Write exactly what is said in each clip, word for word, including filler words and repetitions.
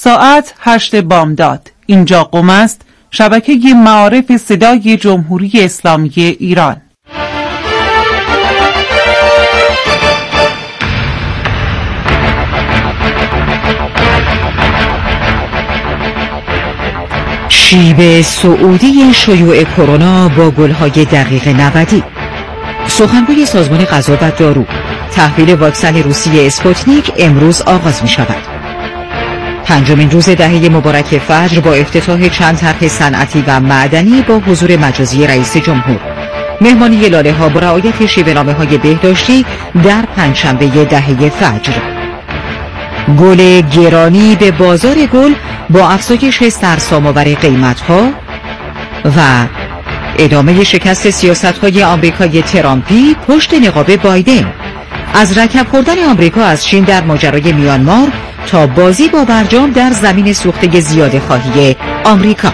ساعت هشت بامداد. اینجا قم است، شبکه معارف صدای جمهوری اسلامی ایران. شیب سعودی شیوع کرونا با گل‌های دقیق نودی. سخنگوی سازمان غذا و دارو: تحویل واکسن روسی اسپوتنیک امروز آغاز می شود. پنجمین روز دهه مبارک فجر با افتتاح چند طرح صنعتی و معدنی با حضور مجازی رئیس جمهور. مهمانی لاله‌ها با رعایت شیوه‌نامه‌های بهداشتی در پنجشنبه دهه فجر. گل گرانی به بازار گل با افزایش سرسام‌آور قیمت‌ها و ادامه شکست سیاست‌های آمریکای ترامپی پشت نقاب بایدن. از رکب خوردن آمریکا از چین در ماجرای میانمار تا بازی با برجام در زمین سوخته زیاده خواهی آمریکا.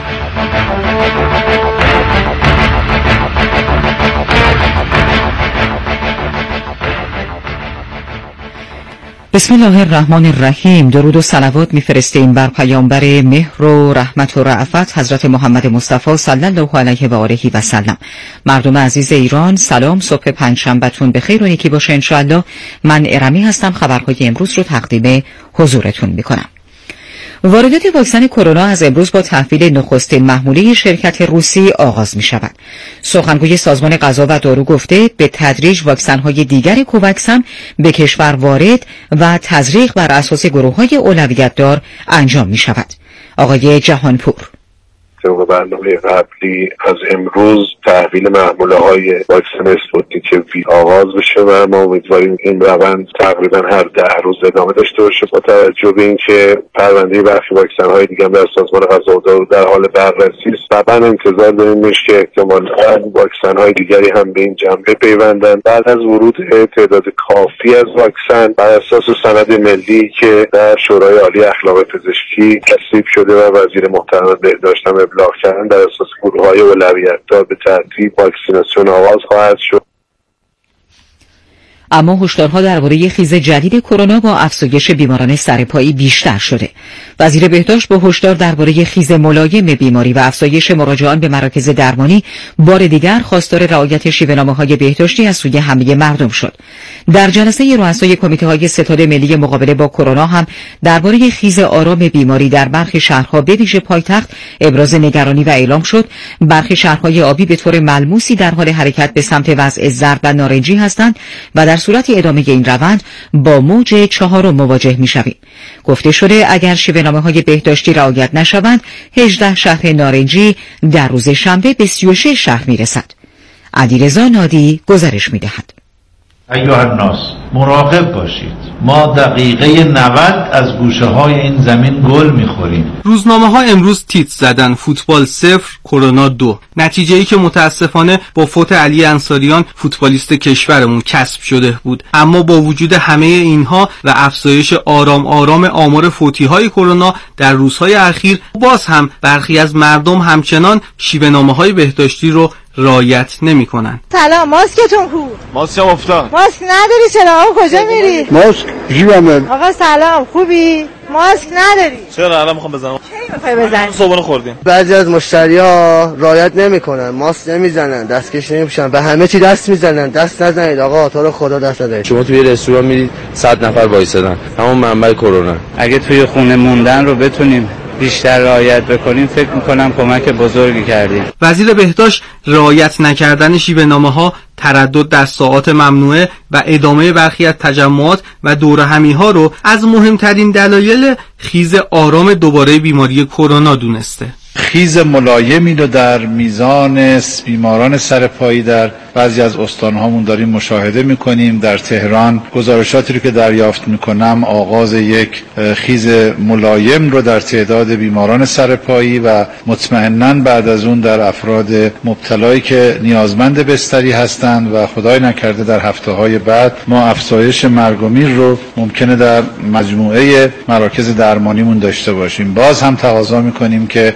بسم الله الرحمن الرحیم. درود و صلوات میفرستیم بر پیامبر مهر و رحمت و رأفت حضرت محمد مصطفی صلی الله علیه و آله و سلم. مردم عزیز ایران، سلام، صبح پنجشنبهتون بخیر و نیکی باشه انشاءالله. من ارمی هستم، خبرهای امروز رو تقدیم حضورتون میکنم. واردات واکسن کرونا از امروز با تحویل نخستین محموله شرکت روسی آغاز می شود. سخنگوی سازمان غذا و دارو گفته به تدریج واکسن‌های دیگر کوواکس هم به کشور وارد و تزریق بر اساس گروه‌های اولویت دار انجام می شود. آقای جهانپور: طبق برنامه قبلی از امروز تحویل محموله های واکسن اسپوتنیک وی آغاز بشه و ما امیدواریم این روند تقریبا هر ده روز ادامه داشته باشه، با توجه به اینکه پرونده برخی واکسن های دیگه در سازمان غذا و دارو در حال بررسی است. طبعا انتظار داریم که احتمالاً واکسن های دیگری هم به این جنبه پیوندن. بعد از ورود تعداد کافی از واکسن بر اساس سند ملی که در شورای عالی اخلاق پزشکی تصویب شده و وزیر محترم بهداشت ابلاغ کردن، در اساس گروه‌های اولویت دار به ترتیب واکسیناسیون آغاز خواهد شد. اما هشدارها درباره خیز جدید کرونا با افزایش بیماران سرپایی بیشتر شده. وزیر بهداشت با هشدار درباره خیز ملایم بیماری و افزایش مراجعان به مراکز درمانی بار دیگر خواستار رعایت شیوه‌نامه‌های بهداشتی از سوی همه مردم شد. در جلسه رؤسای کمیته‌های ستاد ملی مقابله با کرونا هم درباره خیز آرام بیماری در برخی شهرها به ویژه پایتخت ابراز نگرانی و اعلام شد. برخی شهرهای آبی به طور ملموسی در حال حرکت به سمت وضع زرد و نارنجی هستند و در صورت ادامه این روند با موج چهارم مواجه می‌شویم. گفته شده اگر شیوه‌نامه‌های بهداشتی رعایت نشوند، هجده شهر نارنجی در روز شنبه به سی و شش شهر می‌رسد. علیرضا نادی گزارش می‌دهد. ایها الناس، مراقب باشید. ما دقیقه نود از گوشه های این زمین گل میخوریم. روزنامه ها امروز تیتر زدن فوتبال صفر کرونا دو. نتیجه ای که متاسفانه با فوت علی انصاریان فوتبالیست کشورمون کسب شده بود. اما با وجود همه اینها و افزایش آرام آرام آمار فوتی های کرونا در روزهای اخیر، باز هم برخی از مردم همچنان شیوه‌نامه های بهداشتی رو رعایت نمی‌کنن. سلام، ماسکتون کو؟ ماسکم افتاد. ماسک نداری چرا؟ آقا کجا میری؟ ماسک جیبمه. آقا سلام، خوبی؟ ماسک نداری؟ چرا الان میخوام بزنم؟ کی میخوای بزنی؟ صبحونه خوردیم. بعضی از مشتری‌ها رعایت نمی‌کنن، ماسک نمیزنن، دستکش نمی‌پوشن، به همه چی دست میزنن. دست نزنید آقا، تو رو خدا دست نزنید. شما توی رستوران میرید صد نفر وایسادن، همون منبع کرونا. اگه توی خونه موندن رو بتونیم بیشتر رعایت بکنیم، فکر میکنم کمک بزرگی کردیم. وزیر بهداشت رعایت نکردن شیوه‌نامه‌ها، تردد در ساعات ممنوعه و ادامه برخی از تجمعات و دورهمی‌ها رو از مهمترین دلایل خیز آرام دوباره بیماری کرونا دونسته. خیز ملایمی رو در میزان بیماران سرپایی در بعضی از استانهامون داریم مشاهده میکنیم. در تهران گزارشاتی رو که دریافت میکنم آغاز یک خیز ملایم رو در تعداد بیماران سرپایی و مطمئناً بعد از اون در افراد مبتلایی که نیازمند بستری هستند و خدای نکرده در هفته‌های بعد ما افزایش مرگ و میر رو ممکنه در مجموعه مراکز درمانیمون داشته باشیم. باز هم تقاضا میکنیم که پایبند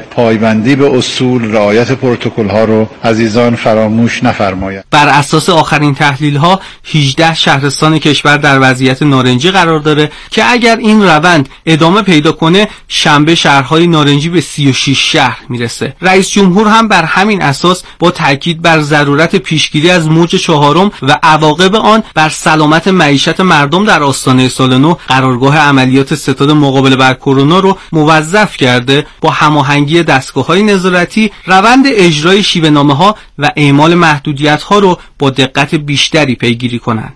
پایبندی به اصول، رعایت پروتکل ها رو عزیزان فراموش نفرمایند. بر اساس آخرین تحلیل ها هجده شهرستان کشور در وضعیت نارنجی قرار داره که اگر این روند ادامه پیدا کنه شنبه شهرهای نارنجی به سی و شش شهر میرسه. رئیس جمهور هم بر همین اساس با تاکید بر ضرورت پیشگیری از موج چهارم و عواقب آن بر سلامت معیشت مردم در آستانه سال نو قرارگاه عملیات ستاد مقابله بر کرونا رو موظف کرده با هماهنگی دستگاه‌های نظارتی روند اجرای شیوه‌نامه‌ها و اعمال محدودیت‌ها رو با دقت بیشتری پیگیری کنند.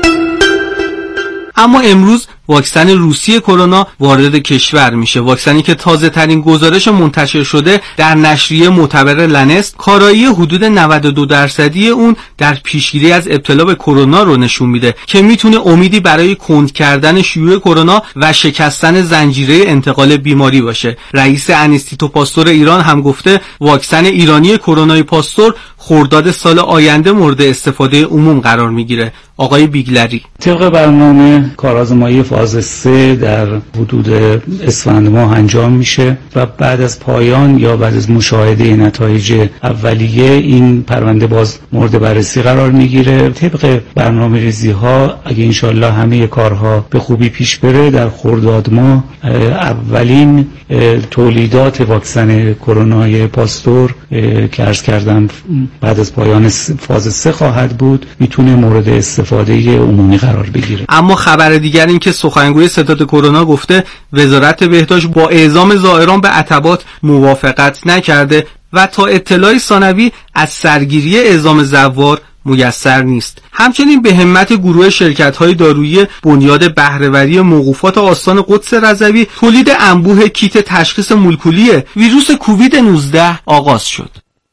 اما امروز واکسن روسی کرونا وارد کشور میشه. واکسنی که تازه ترین گزارش منتشر شده در نشریه معتبر لنست کارایی حدود نود و دو درصدی اون در پیشگیری از ابتلا به کرونا رو نشون میده که میتونه امیدی برای کند کردن شیوع کرونا و شکستن زنجیره انتقال بیماری باشه. رئیس انستیتو پاستور ایران هم گفته واکسن ایرانی کرونای پاستور خرداد سال آینده مورد استفاده عموم قرار میگیره. آقای بیگلری: طبق برنامه کارآزمایی فاز سه در حدود اسفند ماه انجام میشه و بعد از پایان یا بعد از مشاهده نتایج اولیه این پرونده باز مورد بررسی قرار میگیره. طبق برنامه ریزی ها اگه انشالله همه کارها به خوبی پیش بره در خرداد ماه اولین تولیدات واکسن کرونای پاستور که عرض کردم بعد از پایان فاز سه خواهد بود میتونه مورد استفاده عمومی قرار بگیره. اما خبر دیگر این که سخنگوی ستاد کرونا گفته وزارت بهداشت با اعزام زائران به عتبات موافقت نکرده و تا اطلاعی ثانوی از سرگیری اعزام زوار میسر نیست. همچنین به همت گروه شرکت‌های دارویی بنیاد بهره‌وری موقوفات آستان قدس رضوی تولید انبوه کیت تشخیص مولکولی ویروس کووید نوزده آغاز شد.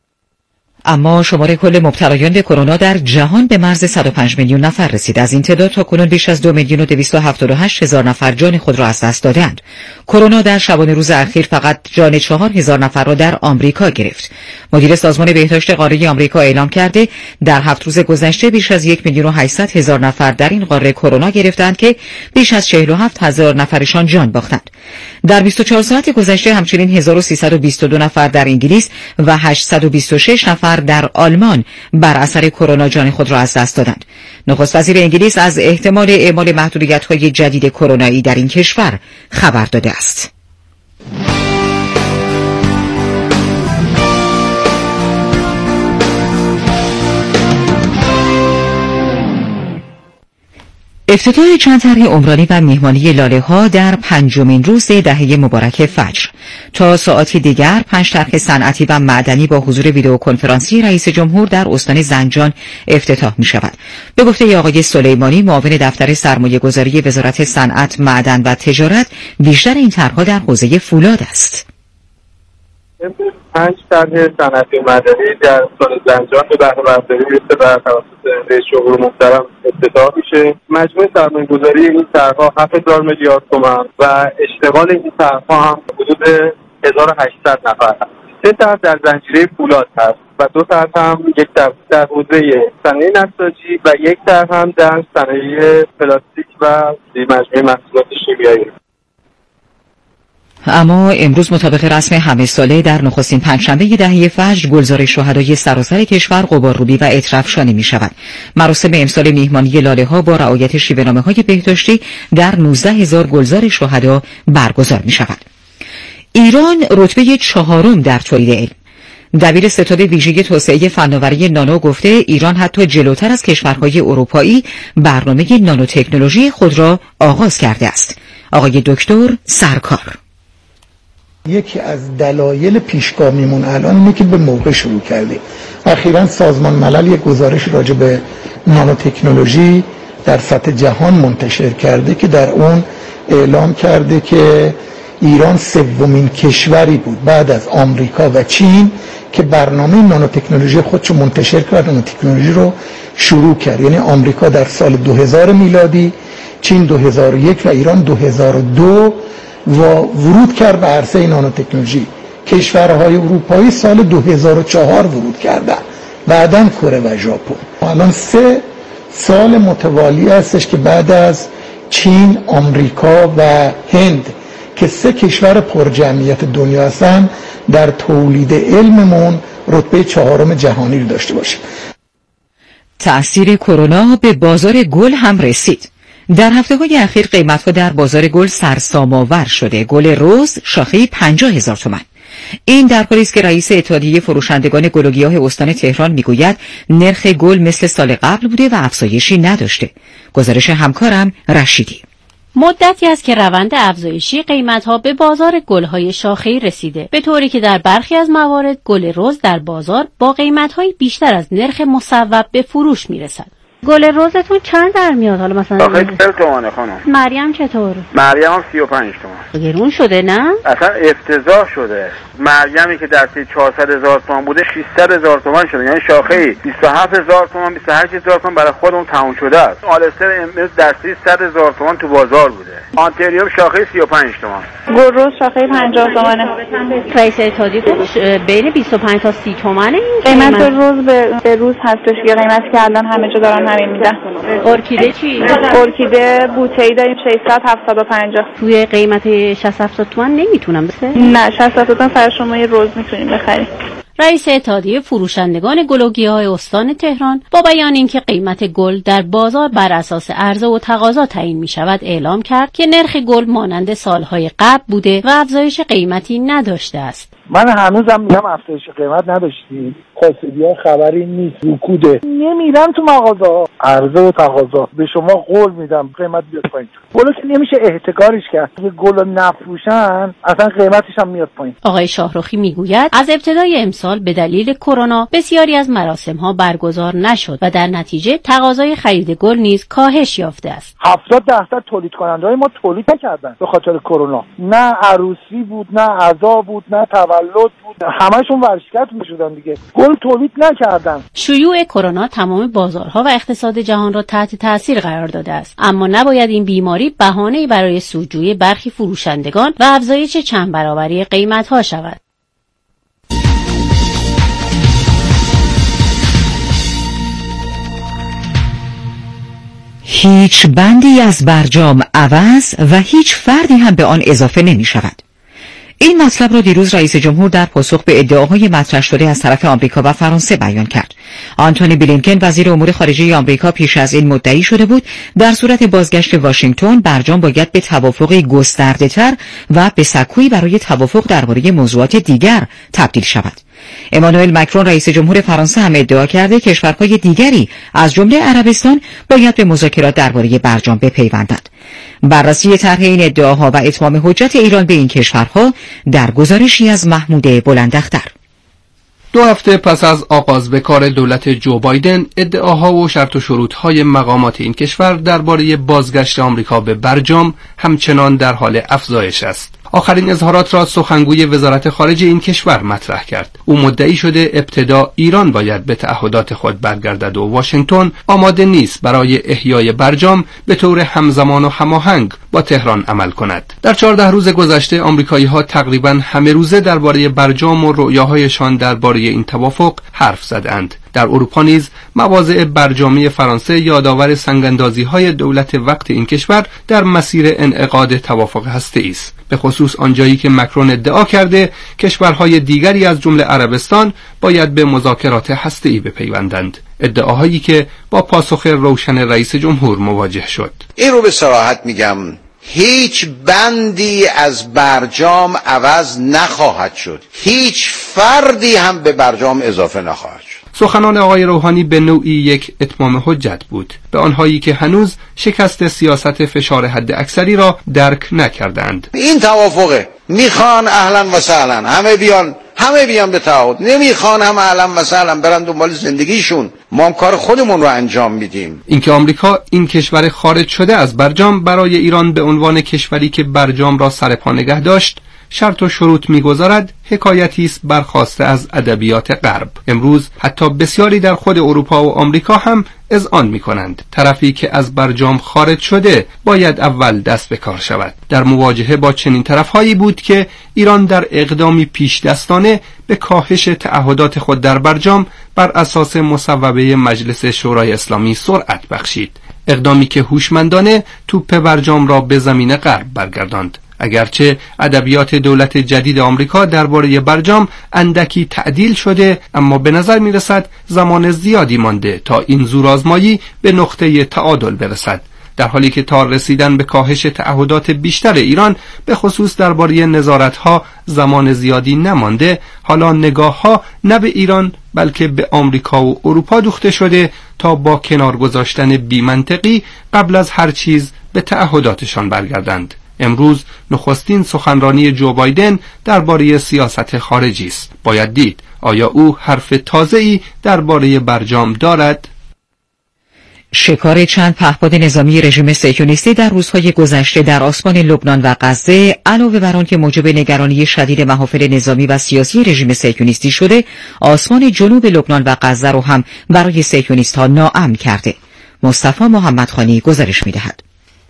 اما شمار کل مبتلایان به کرونا در جهان به مرز صد و پنج میلیون نفر رسید. از این تعداد تاکنون بیش از دو میلیون و دویست و هفتاد و هشت هزار نفر جان خود را از دست دادند. کرونا در شبانه روز اخیر فقط جان چهار هزار نفر را در آمریکا گرفت. مدیر سازمان بهداشت قاره آمریکا اعلام کرده در هفت روز گذشته بیش از یک میلیون و هشتصد هزار نفر در این قاره کرونا گرفتند که بیش از چهل و هفت هزار نفرشان جان باختند. در بیست و چهار ساعت گذشته همچنین هزار و سیصد و بیست و دو نفر در انگلیس و هشتصد و بیست و شش نفر در آلمان بر اثر کرونا جان خود را از دست دادند. نخست وزیر انگلیس از احتمال اعمال محدودیت‌های جدید کرونایی در این کشور خبر داده است. افتتاح چند طرح عمرانی و مهمانی لاله ها در پنجمین روز دهه مبارک فجر. تا ساعتی دیگر پنج طرح صنعتی و معدنی با حضور ویدئو کنفرانسی رئیس جمهور در استان زنجان افتتاح می شود. به گفته آقای سلیمانی معاون دفتر سرمایه گذاری وزارت صنعت، معدن و تجارت، بیشتر این طرحها در حوزه فولاد است. پنج طرح صنعتی و معدنی در استان زنجان به بهره برداری میرسه و توسط رئیس جمهور محترم افتتاح میشه. مجموع سرمایه‌گذاری این طرح‌ها هفت هزار میلیارد تومان و اشتغال این طرح‌ها هم حدود هزار و هشتصد نفر هست. سه طرح در زنجیره فولاد هست و دو طرح هم یک طرح در حوزه صنایع نساجی و یک طرح هم در صنایع پلاستیک و مجموعه محصولات شیمیایی. اما امروز مطابق رسم همه ساله در نخستین پنجشنبه دهه فجر گلزار شهدای سراسر کشور غبارروبی و عطرافشانی می شود. مراسم امسال میهمانی لاله ها با رعایت شیوه‌نامه های بهداشتی در نوزده هزار گلزار شهدا برگزار می شود. ایران رتبه چهارم در تولید علم. دبیر ستاد ویژه توسعه فناوری نانو گفته ایران حتی جلوتر از کشورهای اروپایی برنامه نانوتکنولوژی خود را آغاز کرده است. آقای دکتر سرکار: یکی از دلایل پیشگامیمون الان اینه که به موقع شروع کردیم. اخیراً سازمان ملل یک گزارش راجع به نانوتکنولوژی در سطح جهان منتشر کرده که در اون اعلام کرده که ایران سومین کشوری بود بعد از آمریکا و چین که برنامه نانوتکنولوژی خودشو منتشر کرد، نانوتکنولوژی رو شروع کرد. یعنی آمریکا در سال دو هزار میلادی، چین دو هزار و یک و ایران دو هزار و دو و ورود کرد به عرصه نانوتکنولوژی. کشورهای اروپایی سال دو هزار و چهار ورود کردن، بعداً کره و ژاپن. الان سه سال متوالی هستش که بعد از چین، آمریکا و هند که سه کشور پرجمعیت دنیا هستن در تولید علممون رتبه چهارم جهانی رو داشته باشیم. تأثیر کرونا به بازار گل هم رسید. در هفته‌های اخیر قیمت‌ها در بازار گل سرسام‌آور شده. گل رز شاخه‌ای پنجاه هزار تومان. این در حالی است که رئیس اتحادیه فروشندگان گل و گیاه استان تهران میگوید نرخ گل مثل سال قبل بوده و افزایشی نداشته. گزارش همکارم رشیدی. مدتی است که روند افزایشی قیمت‌ها به بازار گل‌های شاخه‌ای رسیده، به طوری که در برخی از موارد گل رز در بازار با قیمت‌های بیشتر از نرخ مصوب به فروش می‌رسد. گل رزتون چند در میاد حالا مثلا؟ آخه چهل تومانه خانم. مریم چطور؟ مریم هم سی و پنج تومان. گرون شده نه؟ اصلا افتضاح شده. مریمی که دستی چهارصد هزار تومان بوده ششصد هزار تومان شده، یعنی شاخه‌ای بیست و هفت هزار تومان بیست و هشت هزار تومان برای خودمون تموم شده است. آلستر امروز دستی صد هزار تومان تو بازار بوده. آنتریوم شاخه‌ای سی و پنج تومان. گل رز شاخه‌ای پنجاه تومانه. رئیس اتحادیه گفت بین بیست و پنج تا سی تومانه این قیمت رز به, به روز هستش که قیمتی که الان همه جا دارن همین میدن. ارکیده چی؟ ارکیده بوته‌ای داریم ششصد هفتصد و پنجاه. توی قیمت شصت هفتاد تومان نمیتونم بسه؟ نه شصت هفتاد تومان فر شما یه روز میتونیم بخریم. رئیس اتحادیه فروشندگان گل و گیاه استان تهران با بیان اینکه قیمت گل در بازار بر اساس عرضه و تقاضا تعیین می شود اعلام کرد که نرخ گل مانند سالهای قبل بوده و افزایش قیمتی نداشته است. من هنوزم میگم افزایش قیمت نداشتیم، کاسبی‌ها خبری نیست، رکوده نمیرم تو مغازه، عرضه و تقاضا به شما قول میدم قیمت بیاد پایین. گلو که نمیشه احتکارش کرد، اگه گلو نفروشن اصلا قیمتش هم میاد پایین. آقای شاهرخی میگوید از ابتدای امسال به دلیل کرونا بسیاری از مراسم‌ها برگزار نشد و در نتیجه تقاضای خرید گل نیز کاهش یافته است. هفتاد درصد تولید کننده‌های ما تولید نکردن به خاطر کرونا. نه عروسی بود، نه عزا بود، نه تولد بود، همشون ورشکست میشدن دیگه. گل تولید نکردن. شیوع کرونا تمام بازارها و اقتصاد جهان را تحت تاثیر قرار داده است، اما نباید این بیماری بهانه‌ای برای سودجویی برخی فروشندگان و افزایش چند برابری قیمت‌ها شود. هیچ بندی از برجام عوض و هیچ فردی هم به آن اضافه نمی شود. این مطلب را دیروز رئیس جمهور در پاسخ به ادعاهای مطرح شده از طرف آمریکا و فرانسه بیان کرد. آنتونی بلینکن وزیر امور خارجه آمریکا پیش از این مدعی شده بود در صورت بازگشت واشنگتن برجام باید به توافقی گسترده‌تر و به سکویی برای توافق درباره موضوعات دیگر تبدیل شود. امانوئل مکرون رئیس جمهور فرانسه هم ادعا کرده کشورهای دیگری از جمله عربستان باید به مذاکرات درباره برجام بپیوندند. بررسی طرح این ادعاها و اتمام حجت ایران به این کشورها در گزارشی از محمود بلندختر. دو هفته پس از آغاز به کار دولت جو بایدن، ادعاها و شرط و شروطهای مقامات این کشور درباره بازگشت آمریکا به برجام همچنان در حال افزایش است. آخرین اظهارات را سخنگوی وزارت خارجه این کشور مطرح کرد. او مدعی شده ابتدا ایران باید به تعهدات خود برگردد و واشنگتن آماده نیست برای احیای برجام به طور همزمان و هماهنگ با تهران عمل کند. در چهارده روز گذشته آمریکایی‌ها تقریباً همه روزه درباره برجام و رؤیاهایشان درباره این توافق حرف زدند. در اروپا نیز مواضع برجامی فرانسه یادآور سنگ‌اندازی‌های دولت وقت این کشور در مسیر انعقاد توافق هسته‌ای است، به خصوص آنجایی که مکرون ادعا کرده کشورهای دیگری از جمله عربستان باید به مذاکرات هسته‌ای بپیوندند، ادعاهایی که با پاسخ روشن رئیس جمهور مواجه شد. این رو به صراحت میگم، هیچ بندی از برجام عوض نخواهد شد، هیچ فردی هم به برجام اضافه نخواهد شد. سخنان آقای روحانی به نوعی یک اتمام حجت بود به آنهایی که هنوز شکست سیاست فشار حد اکثری را درک نکردند. این توافقه، میخوان اهلا و سهلا همه بیان همه بیان به تعهد، نمیخوان هم اهلا و سهلا برن دنبال زندگیشون، ما هم کار خودمون رو انجام میدیم. اینکه آمریکا این کشور خارج شده از برجام برای ایران به عنوان کشوری که برجام را سر پا نگه داشت شرط و شروط می‌گذارد حکایتی است برخواسته از ادبیات غرب. امروز حتی بسیاری در خود اروپا و آمریکا هم اذعان می‌کنند طرفی که از برجام خارج شده باید اول دست به کار شود. در مواجهه با چنین طرف‌هایی بود که ایران در اقدامی پیش دستانه به کاهش تعهدات خود در برجام بر اساس مصوبه مجلس شورای اسلامی سرعت بخشید، اقدامی که هوشمندانه توپ برجام را به زمین غرب برگرداند. اگرچه ادبیات دولت جدید آمریکا درباره برجام اندکی تعدیل شده، اما به نظر می‌رسد زمان زیادی مانده تا این زورآزمایی به نقطه تعادل برسد، در حالی که تا رسیدن به کاهش تعهدات بیشتر ایران به خصوص درباره نظارت‌ها زمان زیادی نمانده. حالا نگاه‌ها نه به ایران بلکه به آمریکا و اروپا دوخته شده تا با کنار گذاشتن بی‌منطقی قبل از هر چیز به تعهداتشان برگردند. امروز نخستین سخنرانی جو بایدن درباره سیاست خارجی است. باید دید آیا او حرف تازه‌ای درباره برجام دارد؟ شکار چند پهپاد نظامی رژیم صهیونیستی در روزهای گذشته در آسمان لبنان و غزه علاوه بر آن که موجب نگرانی شدید محافل نظامی و سیاسی رژیم صهیونیستی شده، آسمان جنوب لبنان و غزه رو هم برای صهیونیست‌ها ناامن کرده. مصطفی محمدخانی گزارش می‌دهد.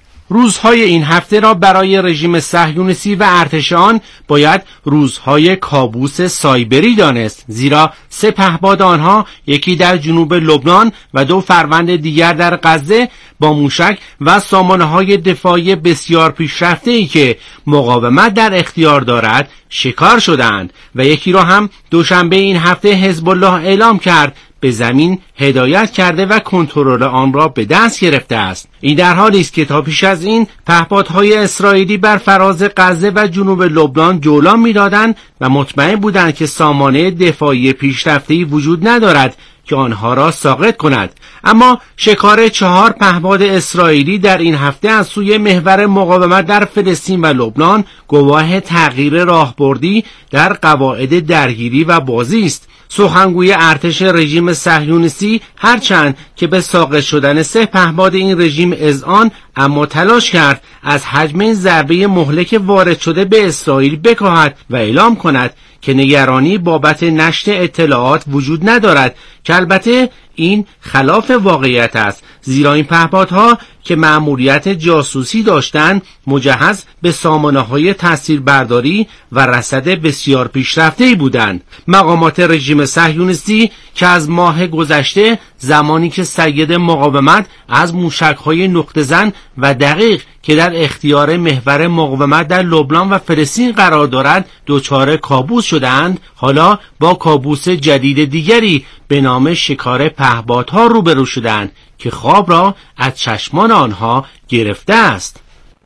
روزهای این هفته را برای رژیم صهیونیستی و ارتش آن باید روزهای کابوس سایبری دانست، زیرا سه پهپاد آنها، یکی در جنوب لبنان و دو فروند دیگر در غزه، با موشک و سامانه‌های دفاعی بسیار پیشرفته‌ای که مقاومت در اختیار دارد شکار شدند و یکی را هم دوشنبه این هفته حزب الله اعلام کرد به زمین هدایت کرده و کنترل آن را به دست گرفته است. این در حالی است که تا پیش از این پهپادهای اسرائیلی بر فراز غزه و جنوب لبنان جولان می‌دادند و مطمئن بودند که سامانه دفاعی پیشرفته‌ای وجود ندارد که آنها را ساقط کند. اما شکار چهار پهپاد اسرائیلی در این هفته از سوی محور مقاومت در فلسطین و لبنان گواه تغییر راهبردی در قواعد درگیری و بازی است. سخنگوی ارتش رژیم صهیونیستی هرچند که به ساقط شدن سه پهپاد این رژیم اذعان، اما تلاش کرد از حجم این ضربه مهلک وارد شده به اسرائیل بکاهد و اعلام کند که نگرانی بابت نشر اطلاعات وجود ندارد، که البته این خلاف واقعیت است، زیرا این پهپادها که مأموریت جاسوسی داشتند مجهز به سامانه‌های تاثیربرداری و رصد بسیار پیشرفته‌ای بودند. مقامات رژیم صهیونیستی که از ماه گذشته، زمانی که سید مقاومت از موشک‌های نقطه‌زن و دقیق که در اختیار محور مقاومت در لبنان و فلسطین قرار دارد دچار کابوس شدند، حالا با کابوس جدید دیگری به نام شکار پهپادها روبرو شدند که خواب را از چشمان آنها گرفته است.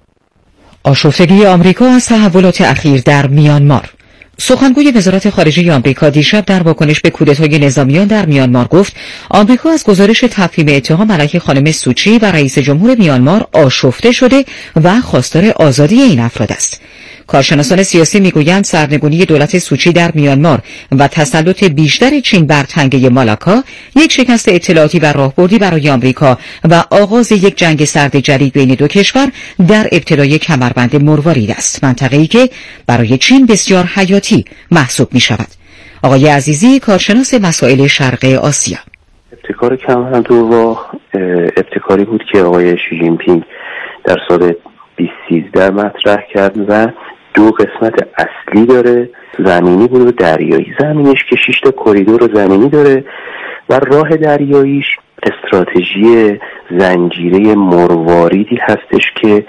آشفتگی آمریکا از تحولات اخیر در میانمار. سخنگوی وزارت خارجه آمریکا دیشب در واکنش به کودتای نظامیان در میانمار گفت آمریکا از گزارش تفهیم اتهام علیه خانم سوچی و رئیس جمهور میانمار آشفته شده و خواستار آزادی این افراد است. کارشناسان سیاسی میگویند سرنگونی دولت سوچی در میانمار و تسلط بیشتر چین بر تنگه مالاکا یک شکست اطلاعاتی و راهبردی برای آمریکا و آغاز یک جنگ سرد جدید بین دو کشور در ابتدای کمربند مروارید است، منطقه‌ای که برای چین بسیار حیاتی محسوب می‌شود. آقای عزیزی، کارشناس مسائل شرق آسیا: ابتکار کمربند راه ابتکاری بود که آقای شی جین پینگ در سال بیست سیزده مطرح کرد و دو قسمت اصلی داره، زمینی بود و دریایی. زمینیش که شش تا کریدور زمینی داره و راه دریاییش استراتژی زنجیره مرواریدی هستش که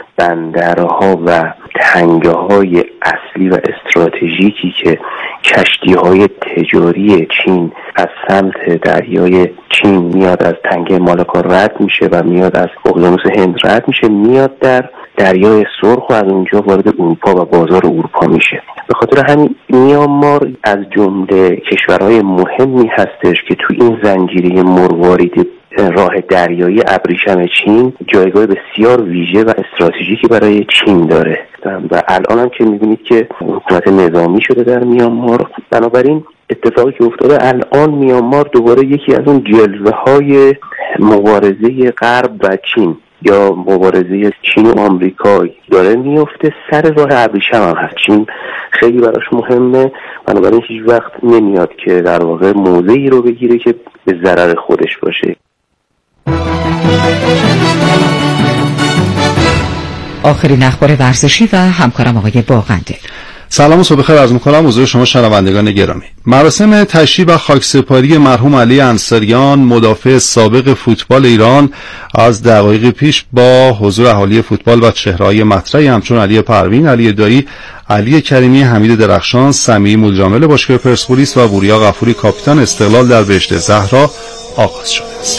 بندرها و تنگه‌های اصلی و استراتژیکی که کشتی‌های تجاری چین از سمت دریای چین میاد، از تنگه مالاکا رد میشه و میاد از اقیانوس هند رد میشه، میاد در دریای سرخ و از اونجا وارد اروپا و بازار اروپا میشه. به خاطر همین میانمار از جمله کشورهای مهمی هستش که تو این زنجیره مروارید راه دریایی ابریشم چین جایگاه بسیار ویژه و استراتژیکی برای چین داره و الان هم که میبینید که حکومت نظامی شده در میانمار. بنابراین اتفاقی که افتاده الان میانمار دوباره یکی از اون جلوه های مبارزه غرب و چین یا مبارزه چین و آمریکا داره میفته. سر راه ابریشم هم هست، چین خیلی براش مهمه، بنابراین هیچ وقت نمیاد که در واقع موضعی رو بگیره که به ضرر خودش باشه. آخرین اخبار ورزشی و همکارم آقای باغنده. سلام و صبح بخیر عرض می‌کنم حضور شما شنوندگان گرامی. مراسم تشییع و خاکسپاری مرحوم علی انصاریان مدافع سابق فوتبال ایران از دقایق پیش با حضور اهالی فوتبال و چهره‌های مطرحی همچون علی پروین، علی دایی، علی کریمی، حمید درخشان، سمیع مدیرعامل باشگاه پرسپولیس و وریا غفوری کاپیتان استقلال در بهشت زهرا آغاز شده است.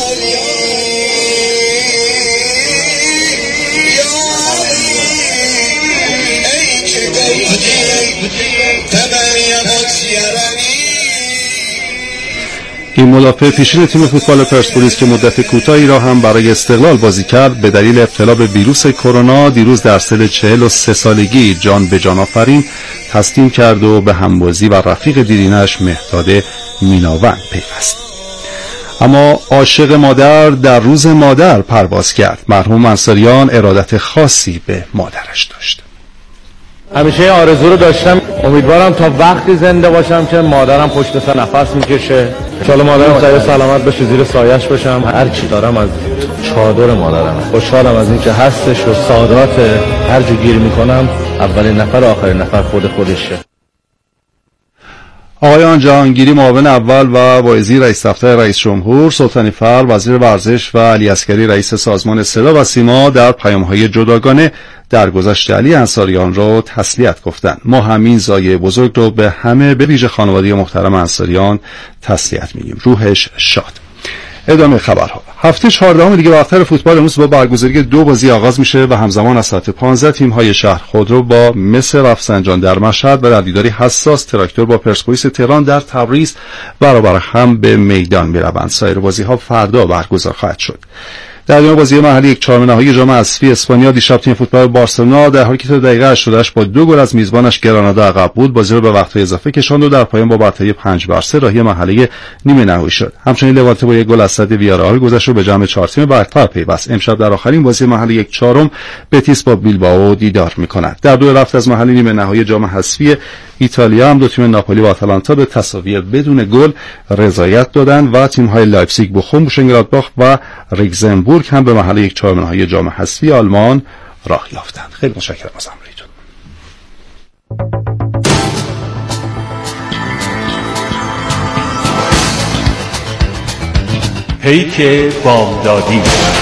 این مدافع پیشین تیم فوتبال پرسپولیس که مدت کوتاهی را هم برای استقلال بازی کرد به دلیل ابتلا به ویروس کرونا دیروز در سن چهل و سه سالگی جان به جان آفرین تسلیم کرد و به همبازی و رفیق دیرینش مهداد میناوند پیوست. اما عاشق مادر در روز مادر پرواز کرد. مرحوم انصاریان ارادت خاصی به مادرش داشت. همیشه آرزو رو داشتم، امیدوارم تا وقتی زنده باشم که مادرم پشت سر نفس میکشه، ان شاءالله مادرم سایه سلامت بشه، زیر سایه‌اش باشم. هر چی دارم از چادر مادرم. خوشحالم از اینکه هستش و سادات، هر جا گیر میکنم اولین نفر آخرین نفر خود خودشه. آقایان جهانگیری معاون اول و واعظی رئیس دفتر رئیس جمهور، سلطانی فر وزیر ورزش و علی عسگری رئیس سازمان صدا و سیما در پیام‌های جداگانه درگذشت علی انصاریان را تسلیت گفتند. ما همین زایه بزرگ رو به همه به ویژه خانواده محترم انصاریان تسلیت میگیم. روحش شاد. ادامه خبرها. هفته چهاردهم لیگ برتر فوتبال امروز با برگزاری دو بازی آغاز میشه و همزمان از ساعت پانزده تیم‌های شهر خودرو با مس رفسنجان در مشهد و در دیداری حساس تراکتور با پرسپولیس تهران در تبریز برابر هم به میدان میروند. سایر بازی‌ها فردا برگزار خواهد شد. در دو بازی محلی یک چهارم نهایی جام حذفی اسپانیا دیشب تیم فوتبال بارسلونا در حالی که تا دقیقه هشتاد و هشت با دو گل از میزبانش گرانادا عقب بود بازی را به وقت‌های اضافه کشاند و در پایان با برتری پنج بر سه راهی مرحله نیمه نهایی شد. همچنین لوانته با یک گل از صد ویارئال گذشت و به جمع چهار تیم برتر پیوست. امشب در آخرین بازی محلی یک چهارم بتیس با بیلبائو دیدار می‌کند. در دو رفت از مرحله نیمه نهایی جام حذفی ایتالیا هم دو تیم ناپولی و آتالانتا به تساوی بدون گل رضایت دادند و تیم‌های لایپزیگ، بوخوم، موشنگلادباخ و ریگزنبورگ هم به مرحله یک چهارم نهایی جام حذفی آلمان راه یافتند. خیلی متشکرم از همراهیتون. پیک بامدادی.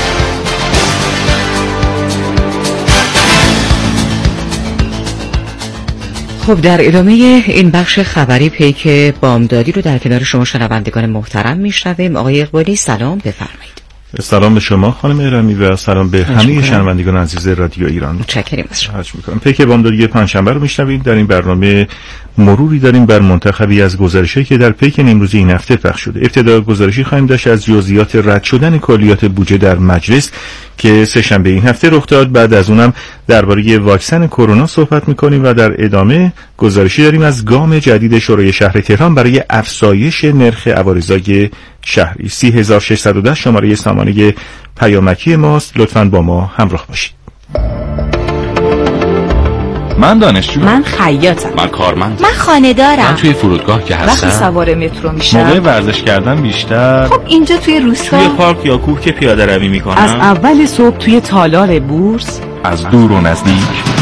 خب در ادامه این بخش خبری پیک بامدادی رو در کنار شما شنوندگان محترم میشنویم. آقای اقبالی سلام بفرمایید. سلام به شما خانم ارمی و سلام به همه شنوندگان عزیز رادیو ایران. متشکرم از شما. میکنم. پیک بامدادی پنجشنبه رو میشنوید. در این برنامه مروری داریم بر منتخبی از گزارشی که در پیک امروزی این هفته پخش شده. ابتدا گزارشی خواهیم داشت از جزئیات رد شدن کلیات بودجه در مجلس که سه شنبه این هفته رخ داد. بعد از اونم درباره واکسن کرونا صحبت میکنیم و در ادامه گزارشی داریم از گام جدید شورای شهر تهران برای افزایش نرخ عوارضای شهری. سی هزار و ششصد و ده شماره سامانه پیامکی ماست. لطفاً با ما همراه باشید. من دانشجو، من خیاطم، من کارمند، من خانه دارم، من توی فرودگاه که هستم وقتی سوار مترو میشم موقع ورزش کردن بیشتر خب اینجا توی روستا توی پارک یا کوه که پیاده روی میکنم، از اول صبح توی تالار بورس، از دور و نزدیک،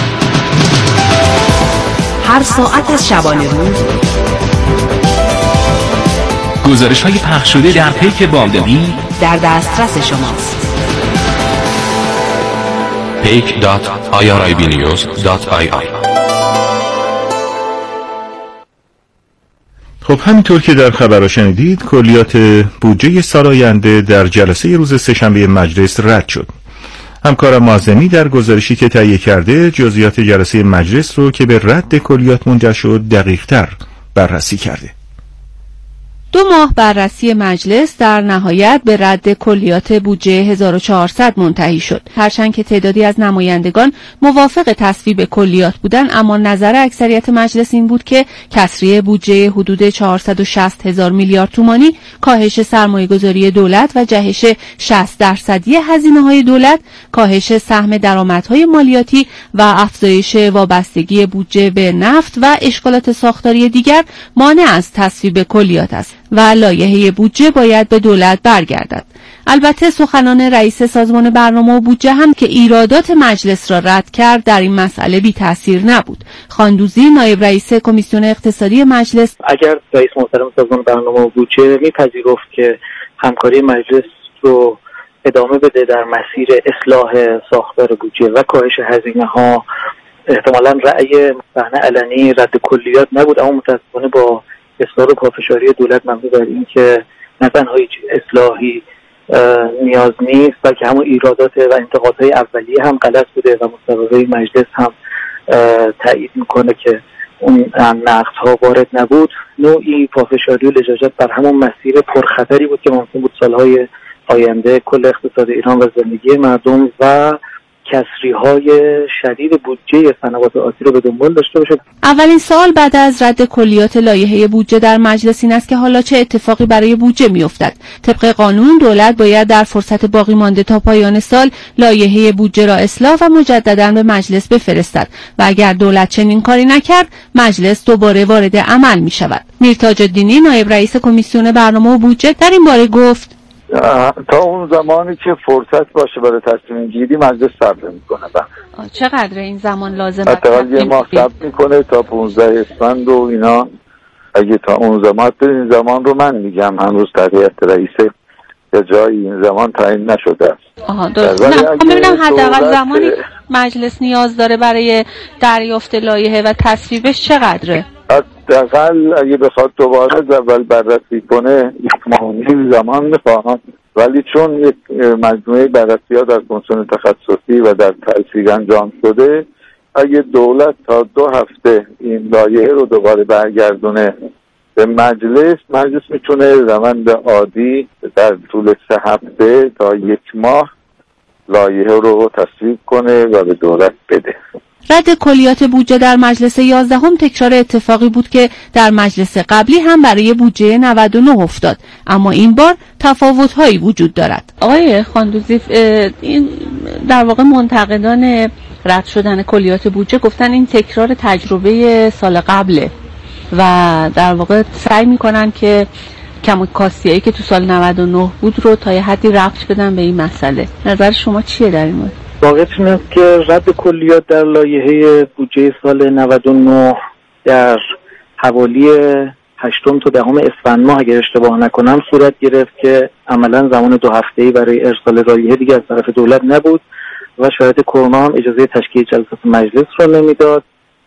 هر ساعت از شبانه روز. گزارش های پخش شده در پیک بامدادی در دسترس شماست. پیک دات آی آر آی بی نیوز دات آی آی. خب همینطور که در خبرها شنیدید کلیات بودجه سال آینده در جلسه روز سه‌شنبه مجلس رد شد. همکارم معظمی در گزارشی که تهیه کرده جزئیات جلسه مجلس رو که به رد کلیات منجر شد دقیق‌تر بررسی کرده. دو ماه بررسی مجلس در نهایت به رد کلیات بودجه هزار و چهارصد منتهی شد. هرچند که تعدادی از نمایندگان موافق تصویب کلیات بودند، اما نظر اکثریت مجلس این بود که کسری بودجه حدود چهارصد و شصت هزار میلیارد تومانی، کاهش سرمایه‌گذاری دولت و جهش شصت درصدی هزینه‌های دولت، کاهش سهم درآمدهای مالیاتی و افزایش وابستگی بودجه به نفت و اشکالات ساختاری دیگر مانع از تصویب کلیات است و لایحه بودجه باید به دولت برگردد. البته سخنان رئیس سازمان برنامه و بودجه هم که ایرادات مجلس را رد کرد در این مسئله بی تاثیر نبود. خاندوزی نایب رئیس کمیسیون اقتصادی مجلس: اگر رئیس محترم سازمان برنامه و بودجه میپذیرفت که همکاری مجلس رو ادامه بده در مسیر اصلاح ساختار بودجه و کاهش هزینه ها، احتمالاً رأی صحنه علنی رد کلیات نبود، اما متأسفانه با اصرار و پافشاری دولت مبنی بر این که نه تنها هیچ اصلاحی نیاز نیست بلکه همون ایرادات و انتقادهای اولیه هم غلط بوده و مصوبه مجلس هم تایید میکنه که اون نقدها وارد نبود، نوعی پافشاری و لجاجت بر همون مسیر پرخطری بود که ممکن بود سالهای آینده کل اقتصاد ایران و زندگی مردم و کسری‌های شدید بودجه صنوات آتی رو به دنبال داشته باشه. اولین سوال بعد از رد کلیات لایحه بودجه در مجلس این است که حالا چه اتفاقی برای بودجه میافتد؟ طبق قانون دولت باید در فرصت باقی مانده تا پایان سال لایحه بودجه را اصلاح و مجددا به مجلس بفرستد و اگر دولت چنین کاری نکرد مجلس دوباره وارد عمل می شود. میرتاج الدینی نایب رئیس کمیسیون برنامه و بودجه در این باره گفت: تا اون زمانی که فرصت باشه برای تصمیم گیری مجلس صبر میکنه. چقدر این زمان لازمه؟ حداقل یه ماه صبر میکنه تا پانزده اسفند و اینا. اگه تا اون زمان، این زمان رو من میگم هنوز تغییرات رئیس یا جایی این زمان تعیین نشده است. آها درست. نه ببینم حداقل زمانی مجلس نیاز داره برای دریافت لایحه و تصویبش چقدره؟ حداقل اگه بخواد دوباره از اول بررسی کنه یک ماه و نیم زمان میخواهم، ولی چون یک مجموعه بررسی ها در کمیسیون تخصصی و در تلفیق انجام شده، اگه دولت تا دو هفته این لایحه رو دوباره برگردونه به مجلس، مجلس میتونه روند عادی در طول سه هفته تا یک ماه لایحه رو تصویب کنه و به دولت بده. رد کلیات بودجه در مجلس یازدهم تکرار اتفاقی بود که در مجلس قبلی هم برای بودجه نود و نه افتاد، اما این بار تفاوت‌هایی وجود دارد. آقای خاندوزی، این در واقع منتقدان رد شدن کلیات بودجه گفتن این تکرار تجربه سال قبله و در واقع سعی می‌کنن که کم و کاستیایی که تو سال نود و نه بود رو تا یه حدی ربط بدن به این مسئله. نظر شما چیه در این مورد؟ واقعیت این است که رد کلیات در لایحه بودجه سال نود و نه در حوالی هشتم تا دهم اسفند ماه اگر اشتباه نکنم صورت گرفت که عملا زمان دو هفته‌ای برای ارسال لایحه دیگه از طرف دولت نبود و شرایط کرونا هم اجازه تشکیل جلسات مجلس رو نمیداد.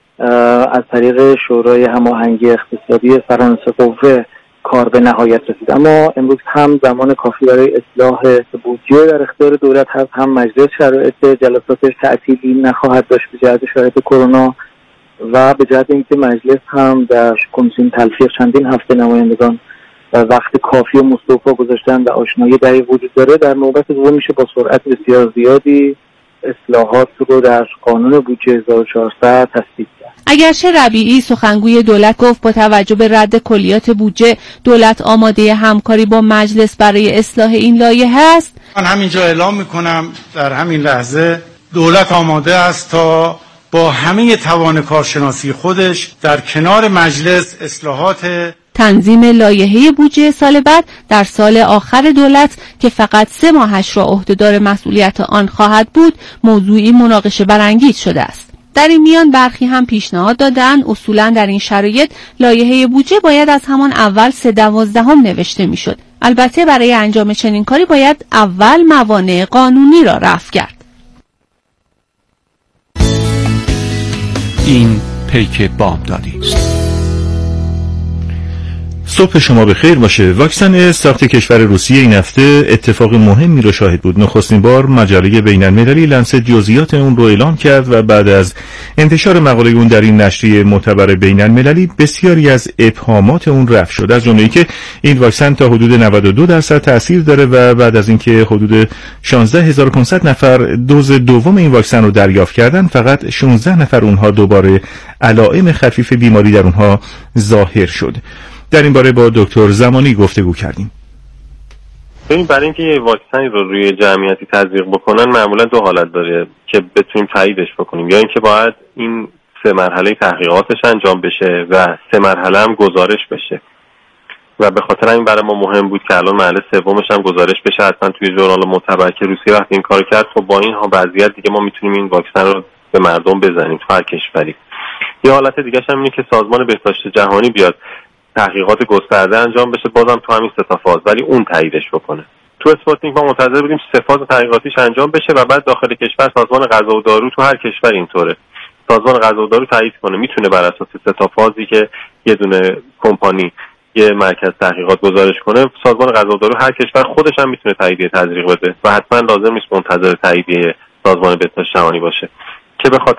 از طریق شورای هماهنگی اقتصادی فرانسه قوه کار به نهایت رسید، اما امروز هم زمان کافی برای اصلاح بودجه در اختیار دولت هست، هم مجلس شرایط جلساتش تعطیلی نخواهد داشت به جهت شرایط کرونا و به جهت اینکه مجلس هم در کمیسیون تلفیق چندین هفته نمایندگان وقت کافی و مستوفا گذاشتن و آشنایی در وجود داره، در نوبت دوم میشه با سرعت بسیار زیادی اصلاحات رو در قانون بودجه هزار و چهارصد تصویب کرد. اگرچه ربیعی سخنگوی دولت گفت با توجه به رد کلیات بودجه دولت آماده همکاری با مجلس برای اصلاح این لایحه است، من همینجا اعلام میکنم در همین لحظه دولت آماده است تا با همه توان کارشناسی خودش در کنار مجلس اصلاحات تنظیم لایحه بودجه سال بعد در سال آخر دولت که فقط سه ماهش را عهدهدار مسئولیت آن خواهد بود موضوعی مناقشه برانگیز شده است. در این میان برخی هم پیشنهاد دادند اصولا در این شرایط لایحه بودجه باید از همان اول سه دوازدهم نوشته میشد. البته برای انجام چنین کاری باید اول موانع قانونی را رفع کرد. این پیک بامدادی است. صبح شما بخیر باشه. واکسن ساخت کشور روسیه این هفته اتفاق مهمی رو شاهد بود. نخستین بار مجله بین‌المللی لنست جزئیات اون رو اعلام کرد و بعد از انتشار مقاله اون در این نشریه معتبر بین‌المللی بسیاری از ابهامات اون رفع شد، از جمله که این واکسن تا حدود نود و دو درصد تاثیر داره و بعد از اینکه حدود شانزده هزار و پانصد نفر دوز دوم این واکسن رو دریافت کردن، فقط شانزده نفر اونها دوباره علائم خفیف بیماری در اونها ظاهر شد. در این باره با دکتر زمانی گفتگو کردیم. ببین، برای اینکه یه واکسنی رو روی جمعیتی تزریق بکنن معمولا دو حالت داره که بتونیم تاییدش بکنیم، یا اینکه باید این سه مرحله تحقیقاتش انجام بشه و سه مرحله هم گزارش بشه. و به خاطر این برای ما مهم بود که الان مرحله سومش هم گزارش بشه حتما توی ژورنال معتبر که روسیه وقتی این کارو کرد، خب با این ها وضعیت دیگه ما میتونیم این واکسن رو به مردم بزنیم تو هر کشوری. یه حالت دیگه هم اینه که سازمان بهداشت جهانی بیاد تحقیقات گسترده انجام بشه، بازم تو همین سه تا فاز، ولی اون تاییدش بکنه. تو اسپوتنیک ما منتظر بودیم سه فاز تحقیقاتیش انجام بشه و بعد داخل کشور سازمان غذا و دارو تو هر کشور اینطوره، سازمان غذا و دارو تایید کنه، میتونه بر اساس سه تا فازی که یه دونه کمپانی یه مرکز تحقیقات گزارش کنه، سازمان غذا و دارو هر کشور خودش هم میتونه تاییدیه تزریق بده و حتما لازم نیست منتظر تاییدیه سازمان بهداشت جهانی باشه که به خاطر